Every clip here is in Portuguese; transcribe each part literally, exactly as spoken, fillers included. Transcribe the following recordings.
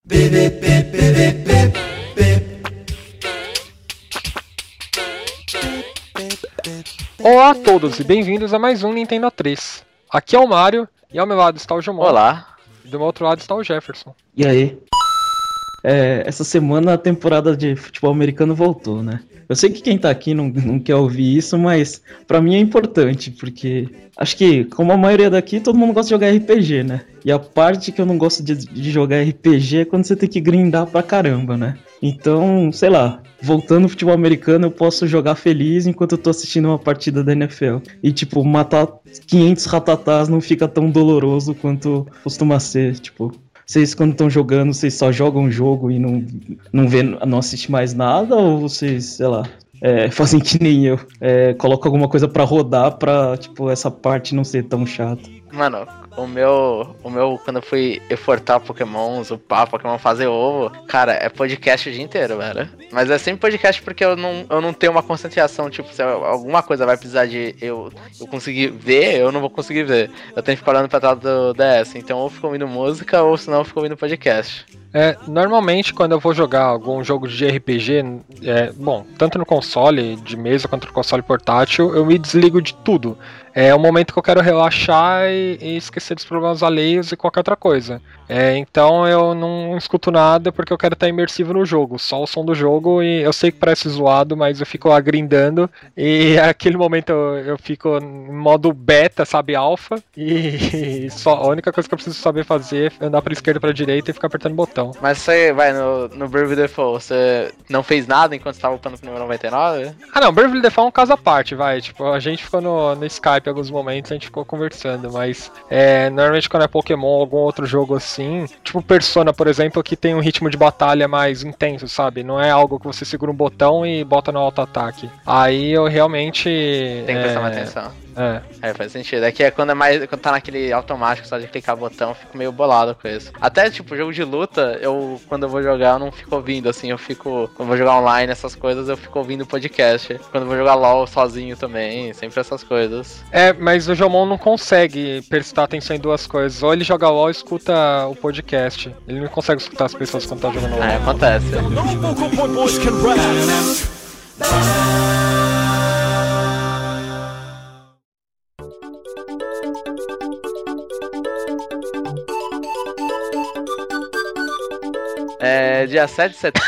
Olá a todos e bem-vindos a mais um Nintendo três. Aqui é o Mário e ao meu lado está o Jomon. Olá. E do meu outro lado está o Jefferson. E aí? É, essa semana a temporada de futebol americano voltou, né? Eu sei que quem tá aqui não, não quer ouvir isso, mas pra mim é importante, porque acho que, como a maioria daqui, todo mundo gosta de jogar R P G, né? E a parte que eu não gosto de, de jogar R P G é quando você tem que grindar pra caramba, né? Então, sei lá, voltando ao futebol americano, eu posso jogar feliz enquanto eu tô assistindo uma partida da N F L. E, tipo, matar quinhentos ratatás não fica tão doloroso quanto costuma ser, tipo... Vocês, quando estão jogando, vocês só jogam o jogo e não, não, vê, não assistem mais nada? Ou vocês, sei lá, é, fazem que nem eu, é, colocam alguma coisa pra rodar pra, tipo, essa parte não ser tão chata? Mano, o meu, o meu, quando eu fui exportar Pokémons, o pá, Pokémon fazer ovo, cara, é podcast o dia inteiro, velho. Mas é sempre podcast porque eu não, eu não tenho uma concentração, tipo, se alguma coisa vai precisar de eu, eu conseguir ver, eu não vou conseguir ver. Eu tenho que ficar olhando pra trás do D S, então ou eu fico ouvindo música ou senão eu fico ouvindo podcast. É, normalmente quando eu vou jogar algum jogo de R P G, é, bom, tanto no console de mesa quanto no console portátil, eu me desligo de tudo. É um momento que eu quero relaxar e, e esquecer dos problemas alheios e qualquer outra coisa. É, então eu não escuto nada porque eu quero estar imersivo no jogo, só o som do jogo, e eu sei que parece zoado, mas eu fico lá grindando e naquele momento eu, eu fico em modo beta, sabe, alfa, e, e só, a única coisa que eu preciso saber fazer é andar pra esquerda e pra direita e ficar apertando botão. Mas você vai no, no Bravely Default, você não fez nada enquanto estava upando pro número noventa e nove? Ah não, Bravely Default é um caso à parte, vai, tipo, a gente ficou no, no Skype em alguns momentos, a gente ficou conversando, mas é, normalmente quando é Pokémon ou algum outro jogo assim, tipo Persona, por exemplo, que tem um ritmo de batalha mais intenso, sabe? Não é algo que você segura um botão e bota no auto-ataque. Aí eu realmente... Tem que prestar é, mais atenção. É. É, faz sentido. É que é quando é mais. Quando tá naquele automático, só de clicar o botão, eu fico meio bolado com isso. Até, tipo, jogo de luta, eu, quando eu vou jogar, eu não fico ouvindo, assim, eu fico. Quando eu vou jogar online, essas coisas, eu fico ouvindo podcast. Quando eu vou jogar LOL sozinho também, sempre essas coisas. É, mas o Jomon não consegue prestar atenção em duas coisas. Ou ele joga LOL ou escuta o podcast. Ele não consegue escutar as pessoas quando tá jogando LOL. É, acontece. É, dia sete de setembro.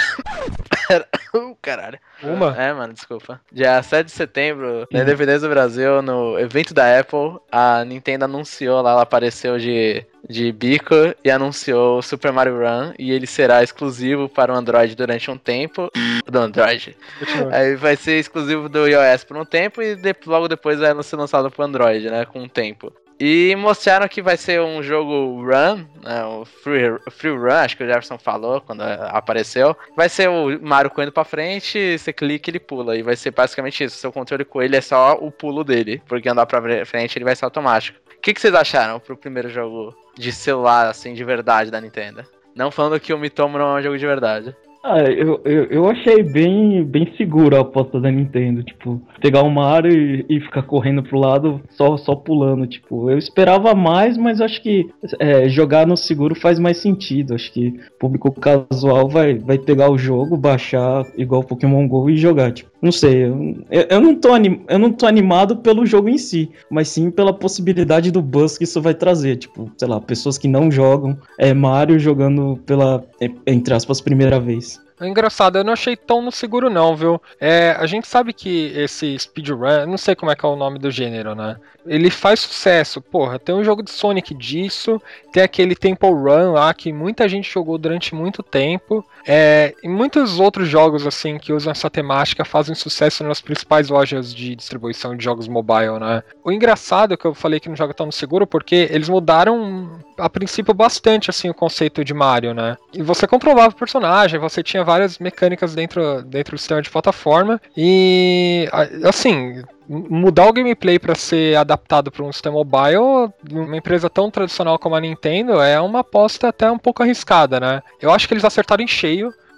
uh, caralho. Uma? É, mano, desculpa. Dia sete de setembro, na Independência do Brasil, no evento da Apple, a Nintendo anunciou lá, ela apareceu de, de bico e anunciou o Super Mario Run, e ele será exclusivo para o Android durante um tempo. Do Android. Aí vai ser exclusivo do iOS por um tempo e de, logo depois vai ser lançado pro Android, né, com um tempo. E mostraram que vai ser um jogo Run, né, o free, free Run, acho que o Jefferson falou quando apareceu. Vai ser o Mario correndo pra frente, você clica e ele pula. E vai ser basicamente isso, seu controle com ele é só o pulo dele, porque andar pra frente ele vai ser automático. O que, que vocês acharam pro primeiro jogo de celular, assim, de verdade da Nintendo? Não falando que o Mitomo não é um jogo de verdade. Ah, eu, eu, eu achei bem, bem seguro a aposta da Nintendo, tipo, pegar o Mario e, e ficar correndo pro lado só, só pulando, tipo, eu esperava mais, mas acho que é, jogar no seguro faz mais sentido, acho que o público casual vai, vai pegar o jogo, baixar igual Pokémon GO e jogar, tipo, não sei, eu, eu, não tô anim, eu não tô animado pelo jogo em si, mas sim pela possibilidade do buzz que isso vai trazer, tipo, sei lá, pessoas que não jogam é, Mario jogando pela, entre aspas, primeira vez. É engraçado, eu não achei tão no seguro não, viu? É, a gente sabe que esse speedrun, não sei como é que é o nome do gênero, né? Ele faz sucesso, porra, tem um jogo de Sonic disso, tem aquele Temple Run lá que muita gente jogou durante muito tempo, é, e muitos outros jogos assim que usam essa temática fazem sucesso nas principais lojas de distribuição de jogos mobile, né? O engraçado é que eu falei que não joga tão no seguro porque eles mudaram a princípio bastante assim o conceito de Mario, né? E você controlava o personagem, você tinha várias mecânicas dentro, dentro do sistema de plataforma e, assim, mudar o gameplay para ser adaptado para um sistema mobile, uma empresa tão tradicional como a Nintendo, é uma aposta até um pouco arriscada, né? Eu acho que eles acertaram em cheio,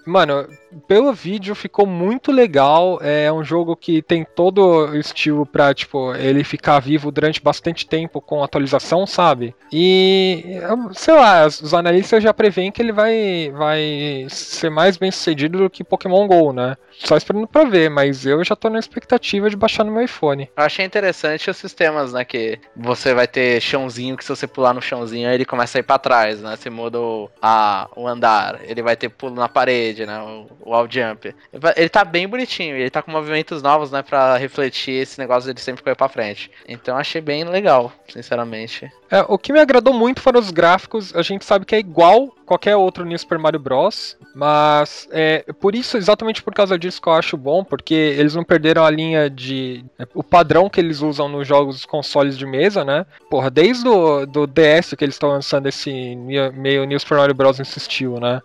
Mano, pelo vídeo ficou muito legal. É um jogo que tem todo o estilo pra, tipo, ele ficar vivo durante bastante tempo com atualização, sabe? E, sei lá, os analistas já preveem que ele vai, vai ser mais bem sucedido do que Pokémon GO, né? Só esperando pra ver, mas eu já tô na expectativa de baixar no meu iPhone. Eu achei interessante os sistemas, né? Que você vai ter chãozinho, que se você pular no chãozinho, aí ele começa a ir pra trás, né? Você muda o, a, o andar. Ele vai ter pulo na parede, né? O, o wall jump. Ele tá bem bonitinho. Ele tá com movimentos novos, né? Pra refletir esse negócio de sempre correr pra frente. Então achei bem legal, sinceramente. É, o que me agradou muito foram os gráficos. A gente sabe que é igual qualquer outro New Super Mario Bros. Mas é por isso, exatamente por causa disso que eu acho bom, porque eles não perderam a linha de... o padrão que eles usam nos jogos dos consoles de mesa, né? Porra, desde o do D S que eles estão lançando esse meio New Super Mario Bros. Nesse estilo, né?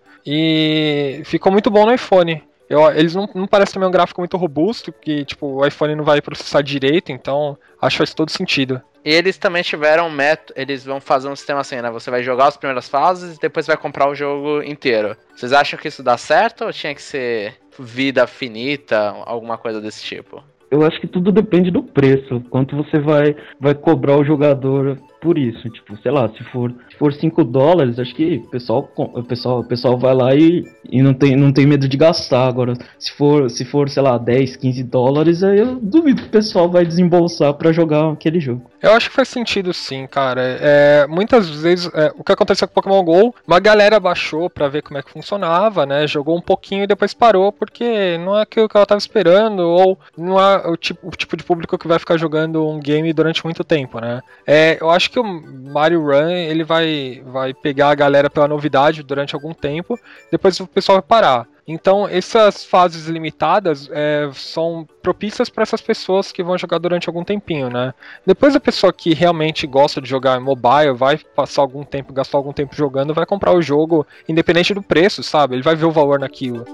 E ficou muito bom no iPhone. Eu, eles não, não parecem também um gráfico muito robusto, que tipo, o iPhone não vai processar direito, então acho que faz todo sentido. E eles também tiveram método, eles vão fazer um sistema assim, né? Você vai jogar as primeiras fases e depois vai comprar o jogo inteiro. Vocês acham que isso dá certo ou tinha que ser vida finita, alguma coisa desse tipo? Eu acho que tudo depende do preço, quanto você vai, vai cobrar o jogador por isso. Tipo, sei lá, se for, se for cinco dólares, acho que o pessoal, o pessoal, o pessoal vai lá e, e não, tem, não tem medo de gastar. Agora, se for, se for, sei lá, dez, quinze dólares, aí eu duvido que o pessoal vai desembolsar pra jogar aquele jogo. Eu acho que faz sentido sim, cara. É, muitas vezes, é, o que aconteceu com Pokémon GO, uma galera baixou pra ver como é que funcionava, né? Jogou um pouquinho e depois parou, porque não é aquilo que ela tava esperando, ou não é o tipo, o tipo de público que vai ficar jogando um game durante muito tempo, né? É, eu acho que o Mario Run, ele vai, vai pegar a galera pela novidade durante algum tempo, depois o pessoal vai parar. Então, essas fases limitadas é, são propícias para essas pessoas que vão jogar durante algum tempinho, né? Depois a pessoa que realmente gosta de jogar mobile, vai passar algum tempo, gastar algum tempo jogando, vai comprar o jogo independente do preço, sabe? Ele vai ver o valor naquilo.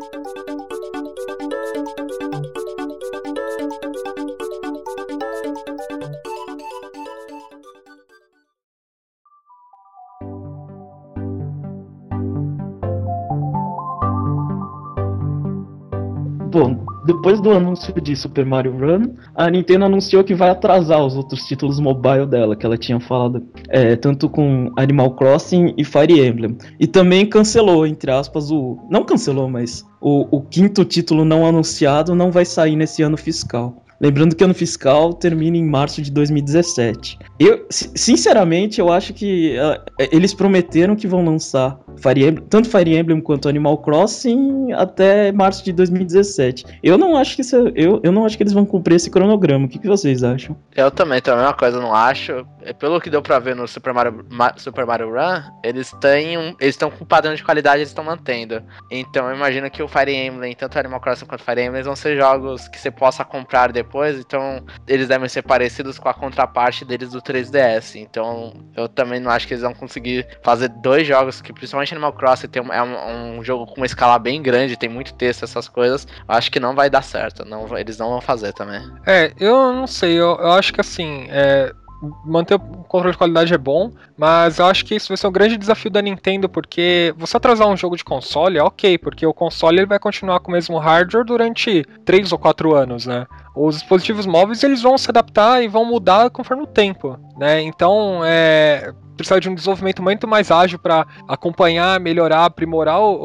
Bom, depois do anúncio de Super Mario Run, a Nintendo anunciou que vai atrasar os outros títulos mobile dela, que ela tinha falado, é, tanto com Animal Crossing e Fire Emblem. E também cancelou, entre aspas, o... não cancelou, mas o, o quinto título não anunciado não vai sair nesse ano fiscal. Lembrando que o ano fiscal termina em março de dois mil e dezessete. Eu, sinceramente, eu acho que uh, eles prometeram que vão lançar Fire Emblem, tanto Fire Emblem quanto Animal Crossing até março de dois mil e dezessete. Eu não acho que isso, eu, eu não acho que eles vão cumprir esse cronograma. O que, que vocês acham? Eu também, então a mesma coisa, eu não acho. Pelo que deu pra ver no Super Mario, Ma, Super Mario Run, eles têm um, eles estão com um padrão de qualidade, eles estão mantendo. Então eu imagino que o Fire Emblem, tanto Animal Crossing quanto Fire Emblem, vão ser jogos que você possa comprar depois. Então eles devem ser parecidos com a contraparte deles do três D S. Então eu também não acho que eles vão conseguir fazer dois jogos que, principalmente Animal Crossing, tem um, é um, um jogo com uma escala bem grande, tem muito texto, essas coisas. Eu acho que não vai dar certo. Não, eles não vão fazer também. É, eu não sei, eu, eu acho que assim, é, manter o controle de qualidade é bom, mas eu acho que isso vai ser um grande desafio da Nintendo, porque você atrasar um jogo de console é ok, porque o console ele vai continuar com o mesmo hardware durante três ou quatro anos, né? Os dispositivos móveis eles vão se adaptar e vão mudar conforme o tempo, né? Então, é... precisa de um desenvolvimento muito mais ágil para acompanhar, melhorar, aprimorar o,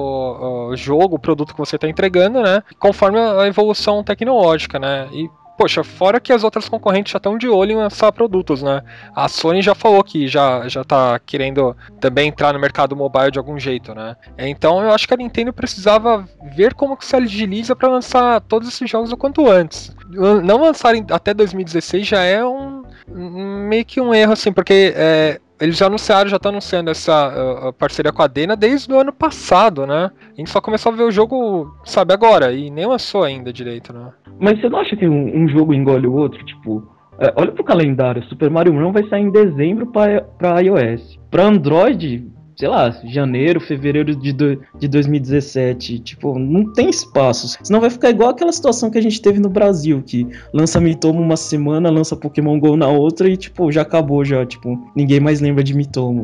o, o jogo, o produto que você está entregando, né? Conforme a evolução tecnológica, né? E poxa, fora que as outras concorrentes já estão de olho em lançar produtos, né? A Sony já falou que já, já tá querendo também entrar no mercado mobile de algum jeito, né? Então eu acho que a Nintendo precisava ver como que se agiliza para lançar todos esses jogos o quanto antes. Não lançarem até dois mil e dezesseis já é um meio que um erro, assim, porque é, eles já anunciaram, já estão anunciando essa uh, parceria com a Dena desde o ano passado, né? A gente só começou a ver o jogo, sabe, agora, e nem lançou ainda direito, né? Mas você não acha que um, um jogo engole o outro? Tipo, é, olha pro calendário, Super Mario Run vai sair em dezembro pra, pra iOS. Pra Android, sei lá, janeiro, fevereiro de, do, de dois mil e dezessete, tipo, não tem espaço. Senão vai ficar igual aquela situação que a gente teve no Brasil, que lança Miitomo uma semana, lança Pokémon GO na outra e, tipo, já acabou já, tipo, ninguém mais lembra de Miitomo, velho.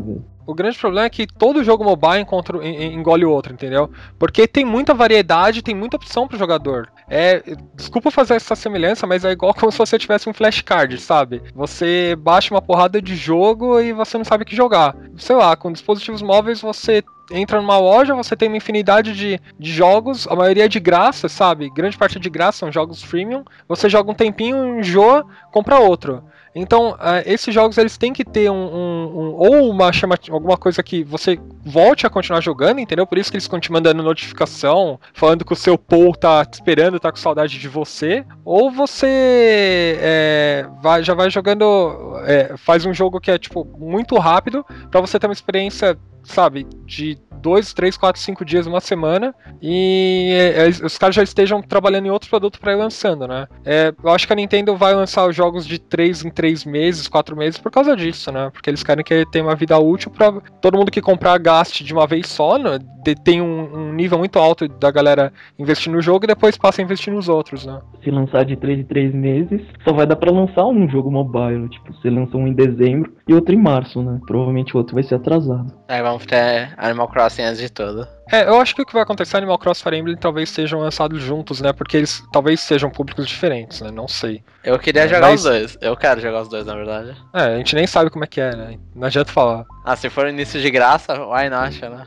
O grande problema é que todo jogo mobile encontra, engole o outro, entendeu? Porque tem muita variedade, tem muita opção pro jogador. É, desculpa fazer essa semelhança, mas é igual como se você tivesse um flashcard, sabe? Você baixa uma porrada de jogo e você não sabe o que jogar. Sei lá, com dispositivos móveis você entra numa loja, você tem uma infinidade de, de jogos, a maioria é de graça, sabe? Grande parte é de graça, são jogos freemium. Você joga um tempinho, enjoa, compra outro. Então, uh, esses jogos eles têm que ter um, um, um ou uma chama, alguma coisa que você volte a continuar jogando, entendeu? Por isso que eles ficam te mandando notificação, falando que o seu Paul tá te esperando, tá com saudade de você. Ou você é, vai, já vai jogando, é, faz um jogo que é tipo muito rápido, pra você ter uma experiência, sabe, de dois, três, quatro, cinco dias, uma semana, e é, os caras já estejam trabalhando em outro produto para ir lançando, né? É, eu acho que a Nintendo vai lançar os jogos de três em três meses, quatro meses por causa disso, né? Porque eles querem que tenha uma vida útil para todo mundo que comprar gaste de uma vez só, né? De, tem um, um nível muito alto da galera investir no jogo e depois passa a investir nos outros, né? Se lançar de três em três meses, só vai dar para lançar um jogo mobile, tipo, você lança um em dezembro e outro em março, né? Provavelmente o outro vai ser atrasado. Aí vamos ter Animal Crossing antes de tudo. É, eu acho que o que vai acontecer, Animal Crossing e Fire Emblem talvez sejam lançados juntos, né? Porque eles talvez sejam públicos diferentes, né? Não sei. Eu queria É, jogar mas- os dois. Eu quero jogar os dois, na verdade. É, a gente nem sabe como é que é, né? Não adianta falar. Ah, se for início de graça, why not, né?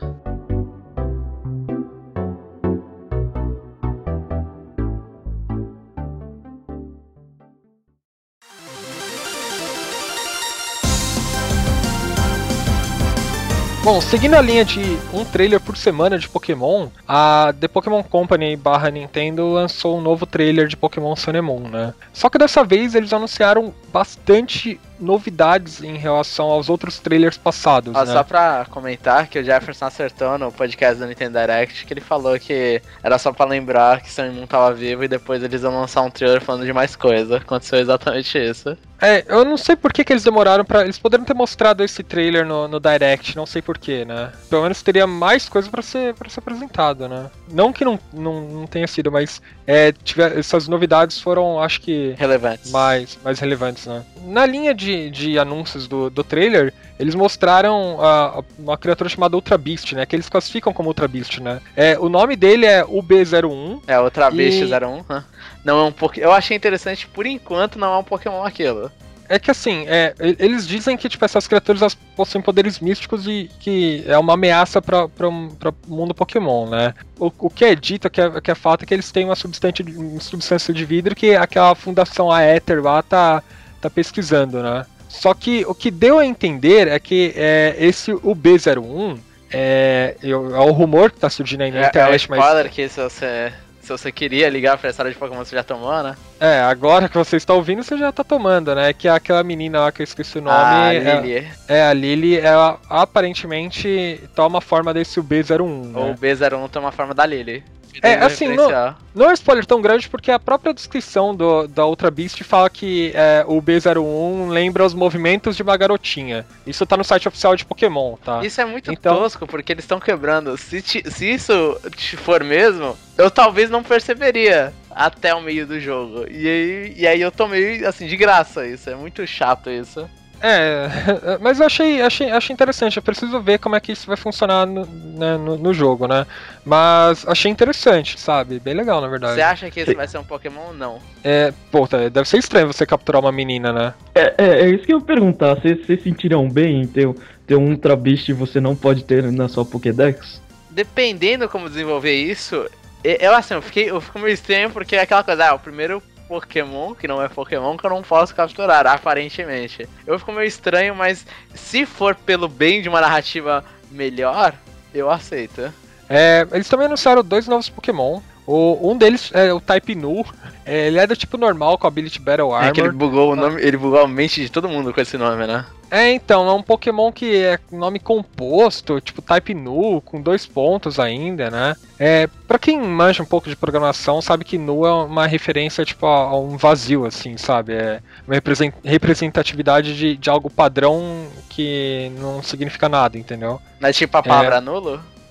Bom, seguindo a linha de um trailer por semana de Pokémon, a The Pokémon Company barra Nintendo lançou um novo trailer de Pokémon Sun and Moon, né? Só que dessa vez eles anunciaram bastante novidades em relação aos outros trailers passados, Ó, né? só pra comentar que o Jefferson acertou no podcast do Nintendo Direct que ele falou que era só pra lembrar que Sun and Moon tava vivo e depois eles iam lançar um trailer falando de mais coisa. Aconteceu exatamente isso. É, eu não sei por que, que eles demoraram pra... Eles poderiam ter mostrado esse trailer no, no Direct, não sei porquê, né? Pelo menos teria mais coisa pra ser, pra ser apresentado, né? Não que não, não, não tenha sido, mas é, tiver, essas novidades foram, acho que, Relevantes. mais, mais relevantes, né? Na linha de, de anúncios do, do trailer, eles mostraram a, a- uma criatura chamada Ultra Beast, né? Que eles classificam como Ultra Beast, né? É, o nome dele é U B zero um. É, outra E- Beast zero um. hã? Não é um Pokémon. Eu achei interessante, por enquanto, não é um Pokémon aquilo. É que assim, é, e- eles dizem que tipo, essas criaturas elas possuem poderes místicos e que é uma ameaça para o mundo Pokémon, né? O, o que é dito, que é, que é fato, é que eles têm uma substância de, uma substância de vidro que aquela fundação Aether lá tá, tá pesquisando, né? Só que o que deu a entender é que é, esse U B zero um é, eu- é o rumor que tá surgindo aí na É, é o internet, mas spoiler que se você, se você queria ligar pra história de Pokémon, você já tomou, né? é, agora que você está ouvindo, você já tá tomando, né? Que é aquela menina lá que eu esqueci o nome. Ah, é- Lily. É, a Lily, ela aparentemente toma a forma desse U B zero um, Ou o né? B zero um tem uma forma da Lily. É, Tem um assim, referencial. Não é um spoiler tão grande porque a própria descrição do, da Ultra Beast fala que é, o B zero um lembra os movimentos de uma garotinha. Isso tá no site oficial de Pokémon, tá? Isso é muito Então- tosco, porque eles estão quebrando. Se, ti- se isso te for mesmo, eu talvez não perceberia até o meio do jogo. E aí, e aí eu tomei, assim, de graça isso. É muito chato isso. É, mas eu achei, achei, achei interessante. Eu preciso ver como é que isso vai funcionar no, né, no, no jogo, né? Mas achei interessante, sabe? Bem legal, na verdade. Você acha que esse vai ser um Pokémon ou não? É, pô, tá, deve ser estranho você capturar uma menina, né? É, é, é isso que eu ia perguntar. Vocês vocês sentiriam bem em ter, ter um Ultra Beast e você não pode ter na sua Pokédex? Dependendo como desenvolver isso, eu, eu, assim, eu fiquei, eu fico meio estranho porque é aquela coisa, ah, o primeiro Pokémon, que não é Pokémon, que eu não posso capturar, aparentemente. Eu fico meio estranho, mas se for pelo bem de uma narrativa melhor, eu aceito. É, eles também anunciaram dois novos Pokémon. O, um deles é o Type Nu. É, ele é do tipo normal com Ability Battle É que ele Armor. bugou o nome, ele bugou a mente de todo mundo com esse nome, né? É, então, é um Pokémon que é nome composto, tipo Type Nu, com dois pontos ainda, né? É, pra quem manja um pouco de programação, sabe que Nu é uma referência, tipo, a, a um vazio, assim, sabe? É uma represent- representatividade de, de algo padrão que não significa nada, entendeu? Mas tipo a palavra nulo?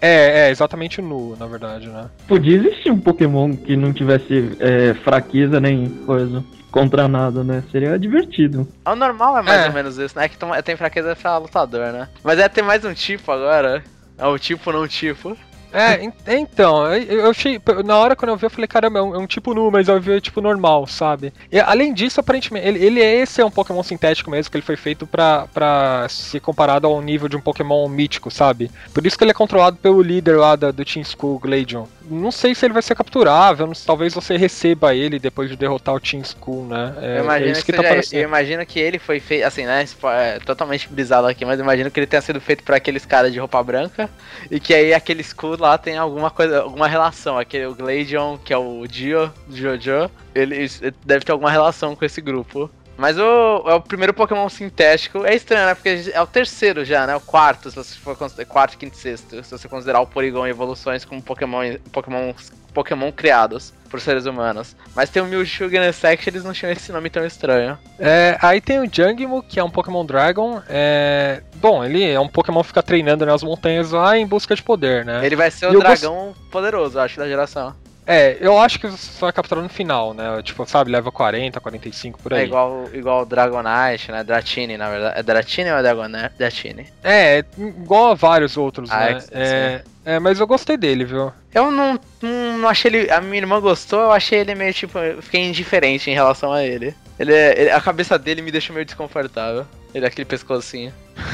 É, é, exatamente nu, na verdade, né? Podia existir um Pokémon que não tivesse é, fraqueza nem coisa contra nada, né? Seria divertido. O normal é mais É. ou menos isso, né? Que tom- tem fraqueza pra lutador, né? Mas é ter mais um tipo agora. É o tipo não tipo. É, en- então, eu eu achei. Na hora quando eu vi, eu falei, caramba, é um, é um tipo nu, mas eu vi tipo normal, sabe? E, além disso, aparentemente, ele, ele é esse é um Pokémon sintético mesmo, que ele foi feito pra, pra ser comparado ao nível de um Pokémon mítico, sabe? Por isso que ele é controlado pelo líder lá da, do Team Skull, Gladion. Não sei se ele vai ser capturável, não- talvez você receba ele depois de derrotar o Team Skull, né? É, eu, imagino é isso que que tá seja- parecendo. eu imagino que ele foi feito, assim, né? spo- É, totalmente brisado aqui, mas eu imagino que ele tenha sido feito por aqueles caras de roupa branca. E que aí aquele Skull lá tem alguma coisa, alguma relação. Aquele o Gladion, que é o Dio, Jojo, ele ele deve ter alguma relação com esse grupo. Mas o, é o primeiro Pokémon sintético. É estranho, né? Porque é o terceiro já, né? O quarto, se você for considerar. Quarto, quinto e sexto. Se você considerar o Porygon e evoluções como Pokémon, Pokémon, Pokémon criados por seres humanos. Mas tem o Mewtwo e o Genesect, eles não tinham esse nome tão estranho. É, aí tem o Jangmo, que é um Pokémon Dragon. É, bom, ele é um Pokémon que fica treinando nas montanhas lá em busca de poder, né? Ele vai ser E o eu dragão poderoso, eu acho, da geração. É, eu acho que você só vai capturar no final, né? Tipo, sabe, leva quarenta, quarenta e cinco por aí. É igual, igual o Dragonite, né? Dratini, na verdade. É Dratini ou é Dragonite? Dratini. É, igual a vários outros, Ah, né? é que- É, é, mas eu gostei dele, viu? Eu não, não, não achei ele. A minha irmã gostou, eu achei ele meio tipo. Eu fiquei indiferente em relação a ele. Ele, é- ele- a cabeça dele me deixa meio desconfortável. Ele é aquele pescocinho.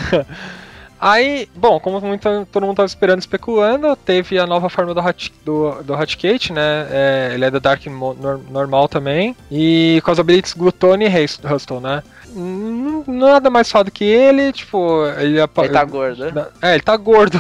Aí, bom, como muita, todo mundo tava esperando e especulando, teve a nova forma do, Hat, do, do Hatcate, né? É, ele é da Dark Mo- nor- normal também. E com as abilities Gluttony e Hust- Hustle, né? N- Nada mais foda que ele, tipo, ele... apa- Ele tá gordo. É, ele tá gordo.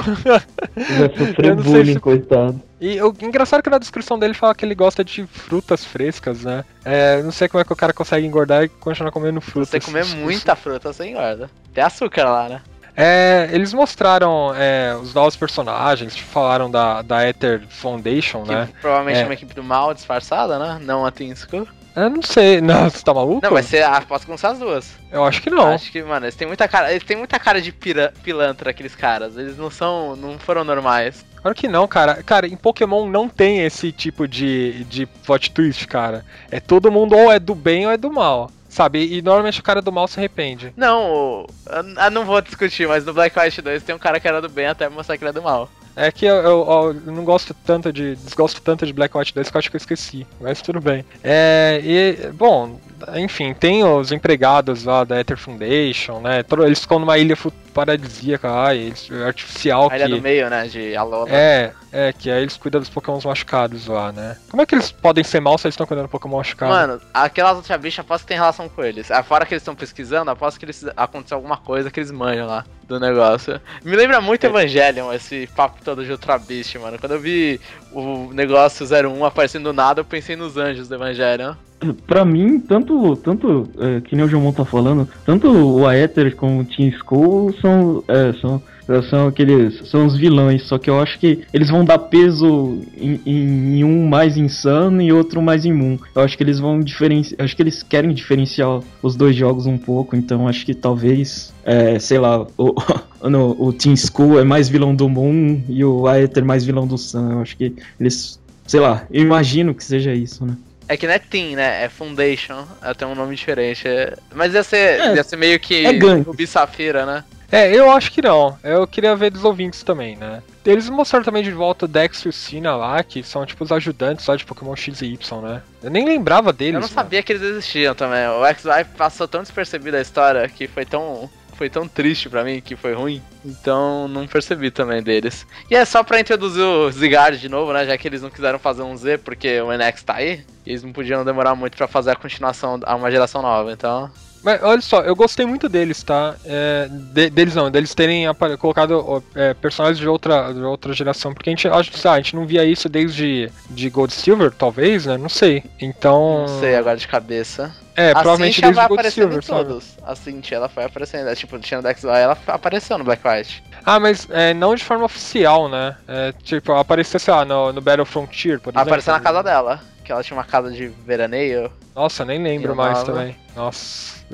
Vai Eu sofrer não sei bullying, se- coitado. E o engraçado é que na descrição dele fala que ele gosta de frutas frescas, né? É, não sei como é que o cara consegue engordar e continuar comendo Se frutas. você comer muita fruta, você engorda. Tem açúcar lá, né? É, eles mostraram é, os novos personagens, falaram da, da Ether Foundation, Que né? provavelmente É. é uma equipe do mal disfarçada, né? Não a Team Skull. Eu não sei, não, você tá maluco? Não, vai ser. Aposto que vão ser as duas. Eu acho que não. Acho que, mano, eles têm muita cara. Eles têm muita cara de pira, pilantra, aqueles caras. Eles não são. Não foram normais. Claro que não, cara. Cara, em Pokémon não tem esse tipo de, de plot twist, cara. É todo mundo ou é do bem ou é do mal. Sabe? E normalmente o cara do mal se arrepende. Não, o- eu, eu não vou discutir, mas no Black White dois tem um cara que era do bem até mostrar que ele é do mal. É que eu, eu- eu não gosto tanto de. Desgosto tanto de Black White dois que eu acho que eu esqueci. Mas tudo bem. É. E, bom, enfim, tem os empregados lá da Ether Foundation, né? Todo- Eles ficam numa ilha fu- paradisíaca lá, e eles- artificial A ilha que. do meio, né? De Alola. É, é, que aí eles cuidam dos Pokémons machucados lá, né? Como é que eles podem ser maus se eles estão cuidando do Pokémon machucado? Mano, aquelas outras bichas aposto que tem relação com eles. Ah, fora que eles estão pesquisando, aposto que eles aconteceu alguma coisa que eles manjam lá do negócio. Me lembra muito Evangelion, esse papo todo de Ultra Beast, mano. Quando eu vi o negócio zero um aparecendo do nada, eu pensei nos anjos do Evangelion. Pra mim, tanto, tanto é, que nem o Jomon tá falando, tanto o Aether como o Team Skull são, é, são, são aqueles, são os vilões, só que eu acho que eles vão dar peso em, em- em um mais insano e outro mais imum. Eu acho que eles vão diferenciar, acho que eles querem diferenciar os dois jogos um pouco, então acho que talvez, é, sei lá, o, no, o Team Skull é mais vilão do Moon e o Aether mais vilão do Sun. Eu acho que eles, sei lá, eu imagino que seja isso, né? É que não é Team, né? É Foundation. Ela tem um nome diferente. é- Mas ia ser, É, ia ser meio que é gangue. Rubi Safira, né? É, eu acho que não. Eu queria ver dos ouvintes também, né? Eles mostraram também de volta o Dex e o Sina lá, que são tipo os ajudantes lá de Pokémon X e Y, né? Eu nem lembrava deles. Eu não né? sabia que eles existiam também. O X-Y passou tão despercebido a história que foi tão. Foi tão triste pra mim que foi ruim. Então não percebi também deles. E é só pra introduzir o Zygarde de novo, né? Já que eles não quiseram fazer um Z porque o N X tá aí. E eles não podiam demorar muito pra fazer a continuação a uma geração nova. Então. Mas olha só, eu gostei muito deles, tá? É, de- deles não, deles terem apare- colocado ó, é, personagens de outra, de outra geração, porque a gente, acho que ah, a gente não via isso desde de Gold e Silver, talvez, né? Não sei. Então. Não sei agora de cabeça. É, a provavelmente Cynthia desde vai Gold e aparecendo Silver, em sabe? todos. A Cynthia, ela foi aparecendo. É, tipo, tinha no X Y, ela apareceu no Black White. Ah, mas é, não de forma oficial, né? É, tipo, apareceu, sei lá, no, no Battle Frontier, por exemplo. Apareceu na casa dela. Que ela tinha uma casa de veraneio. Nossa, nem lembro Eu mais amava. também. Nossa, né?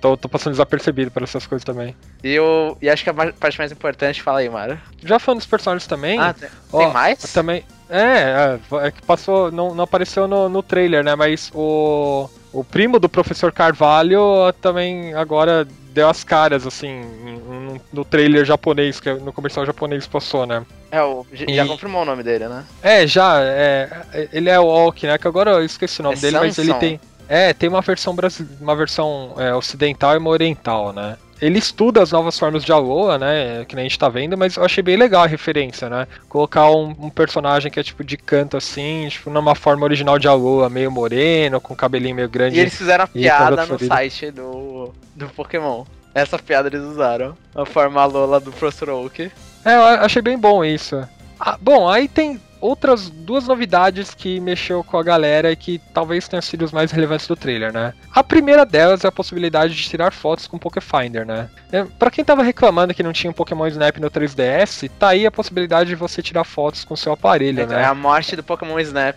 tô, tô passando desapercebido por essas coisas também. E, eu, e acho que a parte mais importante, fala aí, Mário. Já falando dos personagens também... Ah, tem, ó, tem mais? Também... É, é, é que passou... Não, não apareceu no, no trailer, né? Mas o... O primo do professor Carvalho também agora deu as caras, assim, no, no trailer japonês, que no comercial japonês passou, né? É, o, já e... confirmou o nome dele, né? É, já, é, ele é o Walk, né? Que agora eu esqueci o nome é dele, Samson. Mas ele tem... É, tem uma versão, brasile... uma versão é, ocidental e uma oriental, né? Ele estuda as novas formas de Alola, né? Que nem a gente tá vendo, mas eu achei bem legal a referência, né? Colocar um, um personagem que é tipo de canto assim, tipo, numa forma original de Alola, meio moreno, com cabelinho meio grande. E eles fizeram a piada no site do, do Pokémon. Essa piada eles usaram. A forma Alola do Professor Oak. É, eu achei bem bom isso. Ah, bom, aí tem outras duas novidades que mexeu com a galera e que talvez tenham sido os mais relevantes do trailer, né? A primeira delas é a possibilidade de tirar fotos com o Pokéfinder, né? É, pra quem tava reclamando que não tinha um Pokémon Snap no três D S, tá aí a possibilidade de você tirar fotos com o seu aparelho, então, né? É a morte do Pokémon Snap,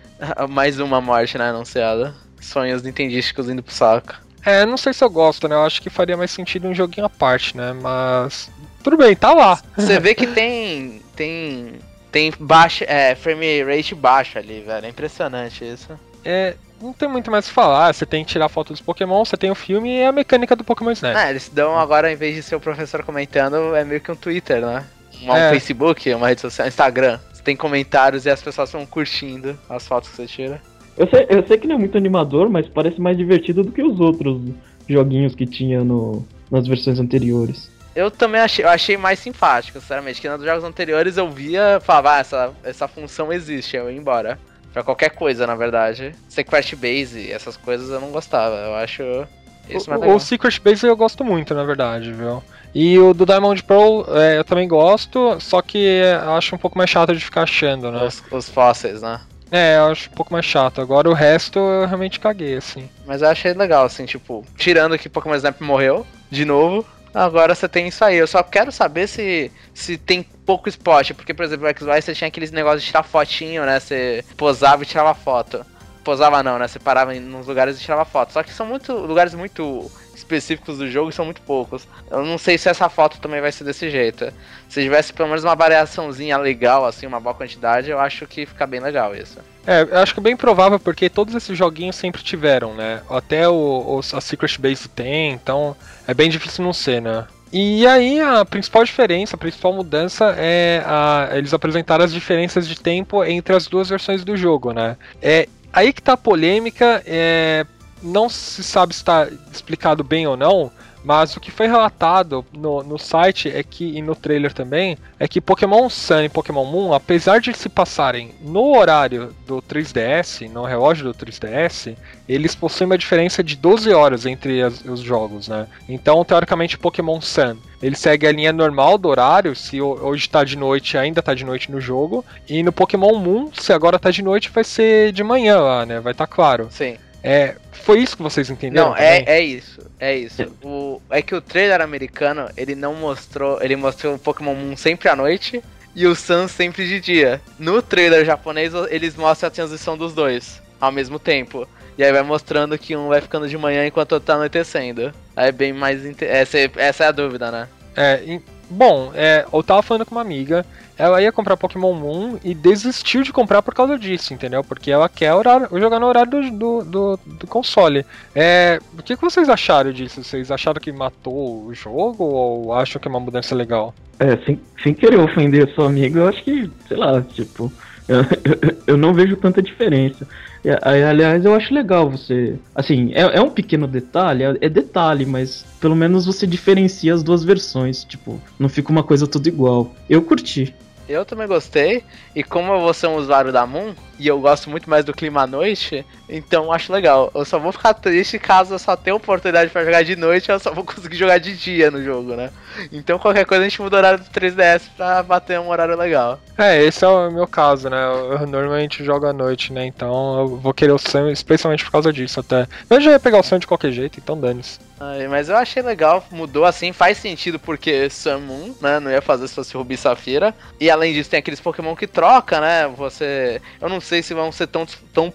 mais uma morte, né, anunciada. Sonhos nintendísticos indo pro saco. É, não sei se eu gosto, né? Eu acho que faria mais sentido um joguinho à parte, né? Mas... tudo bem, tá lá. Você vê que tem... tem... Tem baixo, é, frame rate baixo ali, velho. É impressionante isso. É, não tem muito mais o que falar. Você tem que tirar foto dos Pokémon, você tem o filme e a mecânica do Pokémon Snap. É, eles dão agora, em vez de ser o professor comentando, é meio que um Twitter, né? Um, é. um Facebook, uma rede social, Instagram. Você tem comentários e as pessoas vão curtindo as fotos que você tira. Eu sei, eu sei que não é muito animador, mas parece mais divertido do que os outros joguinhos que tinha no, nas versões anteriores. Eu também achei, eu achei mais simpático, sinceramente, que nos jogos anteriores eu via, falava, ah, essa, essa função existe, eu ia embora. Pra qualquer coisa, na verdade. Secret Base, essas coisas eu não gostava, eu acho isso mais legal. O Secret Base eu gosto muito, na verdade, viu? E o do Diamond Pearl é, eu também gosto, só que eu acho um pouco mais chato de ficar achando, né? Os, os fósseis, né? É, eu acho um pouco mais chato. Agora o resto eu realmente caguei, assim. Mas eu achei legal, assim, tipo, tirando que Pokémon Snap morreu, de novo... Agora você tem isso aí. Eu só quero saber se, se tem pouco spot. Porque, por exemplo, no X Y você tinha aqueles negócios de tirar fotinho, né? Você posava e tirava foto. Posava não, né? Você parava em uns lugares e tirava foto. Só que são muito lugares muito específicos do jogo e são muito poucos. Eu não sei se essa foto também vai ser desse jeito. Se tivesse pelo menos uma variaçãozinha legal, assim, uma boa quantidade, eu acho que fica bem legal isso. É, eu acho que é bem provável porque todos esses joguinhos sempre tiveram, né? Até o, o, a Secret Base tem, então é bem difícil não ser, né? E aí a principal diferença, a principal mudança é a, eles apresentaram as diferenças de tempo entre as duas versões do jogo, né? É aí que tá a polêmica, é, não se sabe se está explicado bem ou não, mas o que foi relatado no, no site é que, e no trailer também, é que Pokémon Sun e Pokémon Moon, apesar de se passarem no horário do três D S, no relógio do três D S, eles possuem uma diferença de doze horas entre as, os jogos, né? Então, teoricamente, Pokémon Sun, ele segue a linha normal do horário, se hoje tá de noite, ainda tá de noite no jogo, e no Pokémon Moon, se agora tá de noite, vai ser de manhã lá, né? Vai tá claro. Sim. É, foi isso que vocês entenderam? Não, é, é isso, é isso. O, é que o trailer americano, ele não mostrou, ele mostrou o Pokémon Moon sempre à noite e o Sun sempre de dia. No trailer japonês, eles mostram a transição dos dois ao mesmo tempo. E aí vai mostrando que um vai ficando de manhã enquanto o outro tá anoitecendo. Aí é bem mais... Essa, essa é a dúvida, né? É, e, bom, é, eu tava falando com uma amiga, ela ia comprar Pokémon Moon e desistiu de comprar por causa disso, entendeu? Porque ela quer horário, jogar no horário do, do, do, do console. É, o que, que vocês acharam disso? Vocês acharam que matou o jogo ou acham que é uma mudança legal? É, sem, sem querer ofender a sua amiga, eu acho que, sei lá, tipo... Eu, eu, eu não vejo tanta diferença. E, aliás, eu acho legal você... Assim, é, é um pequeno detalhe, é, é detalhe, mas pelo menos você diferencia as duas versões. Tipo, não fica uma coisa tudo igual. Eu curti. Eu também gostei, e como eu vou ser um usuário da Moon, e eu gosto muito mais do clima à noite, então acho legal. Eu só vou ficar triste caso eu só tenha oportunidade pra jogar de noite, eu só vou conseguir jogar de dia no jogo, né? Então qualquer coisa a gente muda o horário do três D S pra bater um horário legal. É, esse é o meu caso, né? Eu, eu normalmente jogo à noite, né? Então eu vou querer o Sun, especialmente por causa disso até. Eu já ia pegar o Sun de qualquer jeito, então dane-se. Ai, mas eu achei legal, mudou assim, faz sentido porque Sun Moon, né? Não ia fazer se fosse Rubi e Safira. E além disso tem aqueles Pokémon que troca, né? Você... Eu não sei se vão ser tão, tão,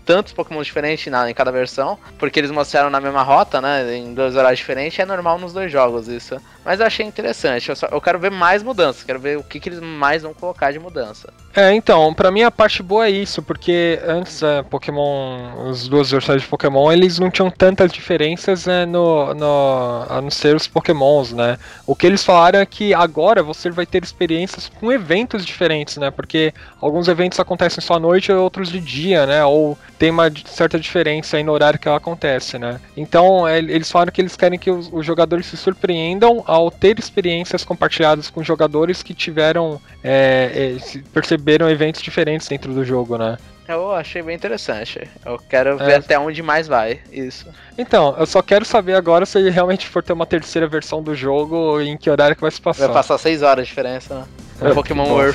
tantos Pokémon diferentes na, em cada versão, porque eles mostraram na mesma rota, né, em dois horários diferentes, é normal nos dois jogos isso. Mas eu achei interessante, eu, só, eu quero ver mais mudanças, quero ver o que, que eles mais vão colocar de mudança. É, então, pra mim a parte boa é isso, porque antes é, Pokémon, as duas versões de Pokémon, eles não tinham tantas diferenças né, no, no, a não ser os Pokémons, né? O que eles falaram é que agora você vai ter experiências com eventos diferentes, né? Porque alguns eventos acontecem só à noite e outros de dia, né? Ou tem uma certa diferença aí no horário que ela acontece, né? Então, é, eles falaram que eles querem que os, os jogadores se surpreendam ao ter experiências compartilhadas com jogadores que tiveram, é, é, perceberam eventos diferentes dentro do jogo, né? Eu achei bem interessante. Eu quero ver é. até onde mais vai isso. Então, eu só quero saber agora se realmente for ter uma terceira versão do jogo e em que horário que vai se passar. Vai passar seis horas de diferença, né? É, Pokémon Earth.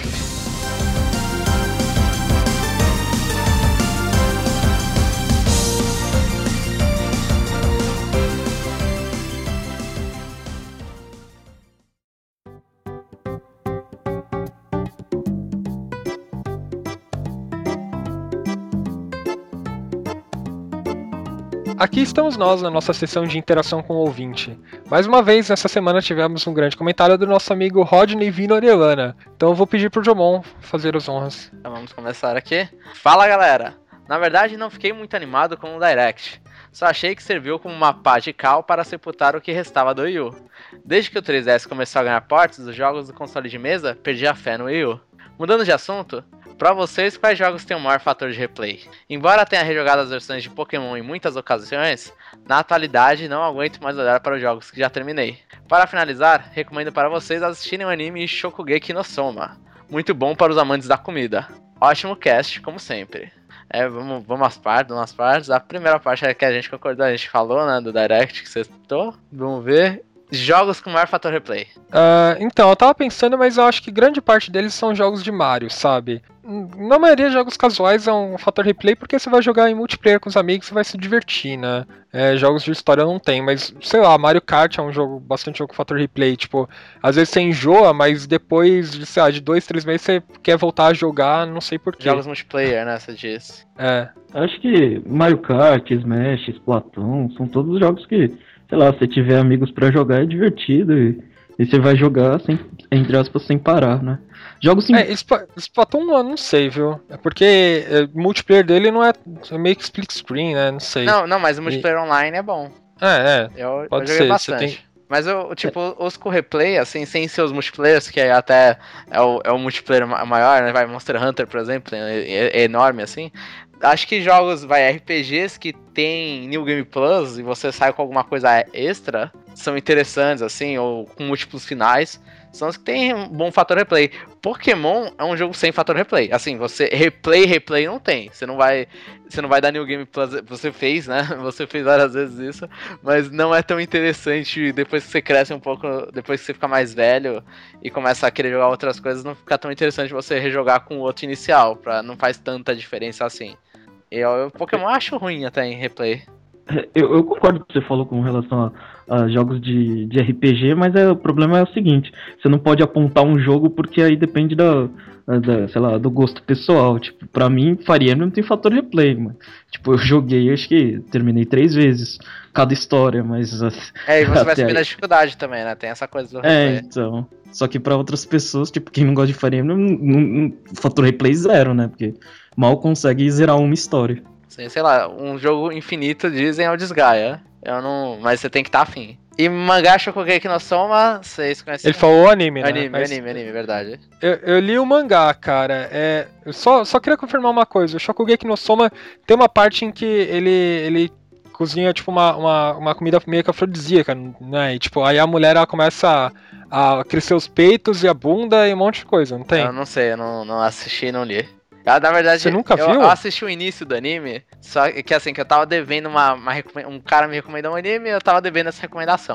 Aqui estamos nós na nossa sessão de interação com o ouvinte. Mais uma vez, nessa semana tivemos um grande comentário do nosso amigo Rodney Vino Orelana. Então eu vou pedir pro Jomon fazer as honras. Então vamos começar aqui. Fala galera! Na verdade não fiquei muito animado com o Direct. Só achei que serviu como uma pá de cal para sepultar o que restava do Wii U. Desde que o três D S começou a ganhar portes dos jogos do console de mesa, perdi a fé no Wii U. Mudando de assunto, pra vocês, quais jogos têm o maior fator de replay? Embora tenha rejogado as versões de Pokémon em muitas ocasiões, na atualidade não aguento mais olhar para os jogos que já terminei. Para finalizar, recomendo para vocês assistirem o anime Shokugeki no Soma. Muito bom para os amantes da comida. Ótimo cast, como sempre. É, vamos, vamos às partes, vamos às partes. A primeira parte é que a gente concordou, a gente falou, né, do Direct que você citou. Vamos ver. Jogos com maior fator replay. Uh, então, eu tava pensando, mas eu acho que grande parte deles são jogos de Mario, sabe? Na maioria, jogos casuais é um fator replay porque você vai jogar em multiplayer com os amigos e vai se divertir, né? É, jogos de história não tem, mas sei lá, Mario Kart é um jogo, bastante jogo com fator replay. Tipo, às vezes você enjoa, mas depois de, sei lá, de dois, três meses você quer voltar a jogar, não sei porquê. Jogos multiplayer, né? Você disse. É. Acho que Mario Kart, Smash, Splatoon, são todos jogos que, sei lá, se você tiver amigos pra jogar é divertido e, e você vai jogar, sem, entre aspas, sem parar, né? Jogos sim. É, Splatoon eu não sei, viu? É porque é, o multiplayer dele não é, é meio que split screen, né? Não sei. Não, não, mas o multiplayer e... online é bom. É, é. Eu, pode eu joguei ser, bastante. Tem... Mas eu, tipo, é. os com replay, assim, sem ser os multiplayers, que até é o, é o multiplayer maior, né? Vai, Monster Hunter, por exemplo, é, é enorme, assim. Acho que jogos, vai, R P Gs que tem New Game Plus e você sai com alguma coisa extra, são interessantes, assim, ou com múltiplos finais, são os que tem um bom fator replay. Pokémon é um jogo sem fator replay. Assim, você replay, replay não tem. Você não vai, você não vai dar New Game Plus, você fez, né? Você fez várias vezes isso, mas não é tão interessante depois que você cresce um pouco, depois que você fica mais velho e começa a querer jogar outras coisas, não fica tão interessante você rejogar com o outro inicial, pra, não faz tanta diferença assim. Eu, eu Pokémon acho ruim até em replay. Eu, eu concordo com o que você falou com relação a, a jogos de, de R P G, mas é, o problema é o seguinte, você não pode apontar um jogo porque aí depende da, da, sei lá, do gosto pessoal. Tipo, pra mim, Fire Emblem tem fator replay, mano. Tipo, eu joguei, acho que terminei três vezes cada história, mas... É, e você vai subir na dificuldade também, né? Tem essa coisa do replay. É, então... Só que pra outras pessoas, tipo, quem não gosta de Fire Emblem, não, não, fator replay zero, né? Porque mal consegue zerar uma história. Sim, sei lá, um jogo infinito dizem é o Disgaea. Eu não... Mas você tem que estar tá afim. E mangá Shokugeki no Soma, vocês conhecem? Ele falou o anime, né? Anime, Mas... anime, anime, verdade. Eu, eu li o mangá, cara. É, eu só, só queria confirmar uma coisa. O Shokugeki no Soma tem uma parte em que ele... ele... cozinha, tipo, uma, uma, uma comida meio que afrodisíaca, né? E, tipo, aí a mulher, ela começa a, a crescer os peitos e a bunda e um monte de coisa, não tem? Eu não sei, eu não, não assisti e não li. Ah, na verdade, você nunca eu, viu? Eu assisti o início do anime, só que assim, que eu tava devendo uma, uma um cara me recomendou um anime e eu tava devendo essa recomendação.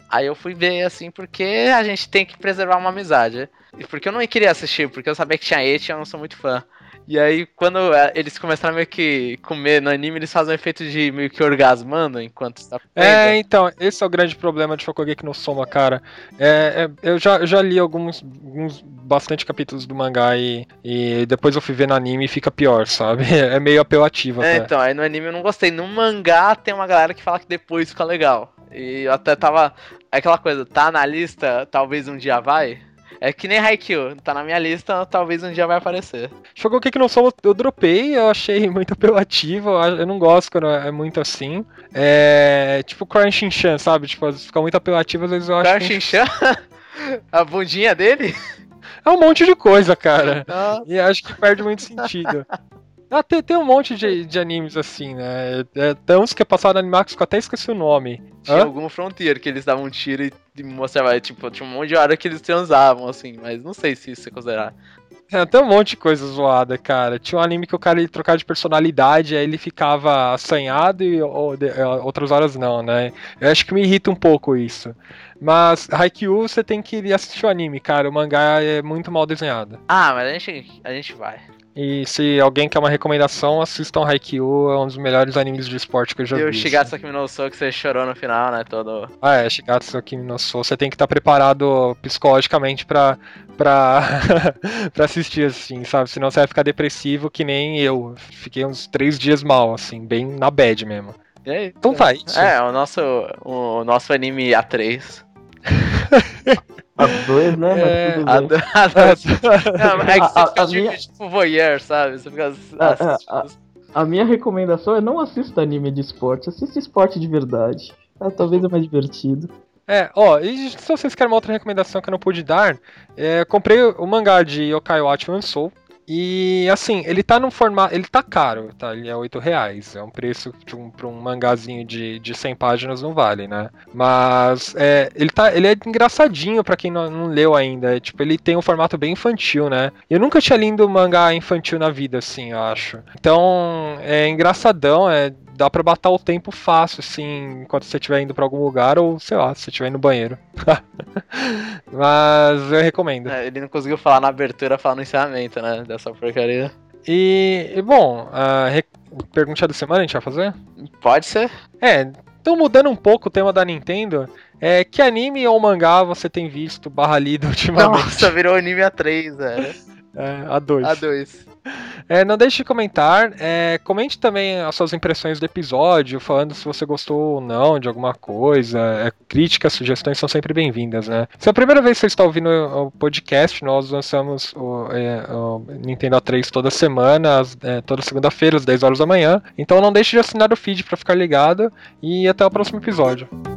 Aí eu fui ver, assim, porque a gente tem que preservar uma amizade. E porque eu não queria assistir, porque eu sabia que tinha Eti e eu não sou muito fã. E aí, quando eles começaram meio que comer no anime, eles fazem um efeito de meio que orgasmando enquanto está comendo. É, então, esse é o grande problema de Shokugeki no Soma, cara. É, é, eu, já, eu já li alguns, alguns bastante capítulos do mangá e, e depois eu fui ver no anime e fica pior, sabe? É meio apelativo É, até. então, aí no anime eu não gostei. No mangá tem uma galera que fala que depois fica legal. E eu até tava... É aquela coisa, tá na lista, talvez um dia vai... É que nem Haikyuu, tá na minha lista, talvez um dia vai aparecer. Shokugeki no Soma eu dropei, eu achei muito apelativo, eu eu não gosto quando é muito assim. É tipo Crying Shinchan, sabe? Tipo, fica muito apelativo, às vezes eu acho Crying que... Shinchan? A bundinha dele? É um monte de coisa, cara. Nossa. E acho que perde muito sentido. Ah, tem, tem um monte de, de animes assim, né? É, tem uns que é passado no Animax que eu até esqueci o nome. Tinha Hã? algum Frontier que eles davam um tiro e, e mostravam, tipo, tinha um monte de hora que eles transavam, assim, mas não sei se isso é considerar. É, tem um monte de coisa zoada, cara. Tinha um anime que o cara ia trocar de personalidade, aí ele ficava assanhado e ou, de, outras horas não, né? Eu acho que me irrita um pouco isso. Mas Haikyuu você tem que ir assistir o anime, cara. O mangá é muito mal desenhado. Ah, mas a gente, a gente vai. E se alguém quer uma recomendação, assistam Haikyuu, é um dos melhores animes de esporte que eu já E o vi. Shigatsu Kimi no Sou que você chorou no final, né, todo... Ah, é, Shigatsu Kimi no Sou. Você tem que estar preparado psicologicamente pra, pra, pra assistir, assim, sabe? Senão você vai ficar depressivo que nem eu. Fiquei uns três dias mal, assim, bem na bad mesmo. E aí? Então tá, isso. É, o nosso, o nosso anime A três. A dois, né? É, Mas A, tudo bem. a, a, não, é que você A- a- fica a tipo, minha- tipo voyeur, sabe? Você fica... A- assistindo. a- A minha recomendação é não assista anime de esporte, assista esporte de verdade. Ah, talvez é mais divertido. É, ó, e se vocês querem uma outra recomendação que eu não pude dar, é, eu comprei o mangá de Yokai Watch One Soul. E assim, ele tá num formato. Ele tá caro, tá? Ele é oito reais. É um preço de um, pra um mangazinho de, de cem páginas não vale, né? Mas é, ele, tá, ele é engraçadinho pra quem não, não leu ainda. É, tipo, ele tem um formato bem infantil, né? Eu nunca tinha lido mangá infantil na vida, assim, eu acho. Então, é engraçadão, é. Dá pra matar o tempo fácil, assim, enquanto você estiver indo pra algum lugar ou, sei lá, se você estiver no banheiro. Mas eu recomendo. É, ele não conseguiu falar na abertura, falar no encerramento, né? Dessa porcaria. E, e bom, a re... pergunta da semana a gente vai fazer? Pode ser. É, então mudando um pouco o tema da Nintendo, é, que anime ou mangá você tem visto barra lido ultimamente? Nossa, virou anime A três, velho. É, a dois. A dois. É, não deixe de comentar, é, comente também as suas impressões do episódio, falando se você gostou ou não de alguma coisa, é, críticas, sugestões são sempre bem-vindas, né? Se é a primeira vez que você está ouvindo o podcast, nós lançamos o, é, o Nintendo A três toda semana, às, é, toda segunda-feira, às dez horas da manhã, então não deixe de assinar o feed para ficar ligado, e até o próximo episódio.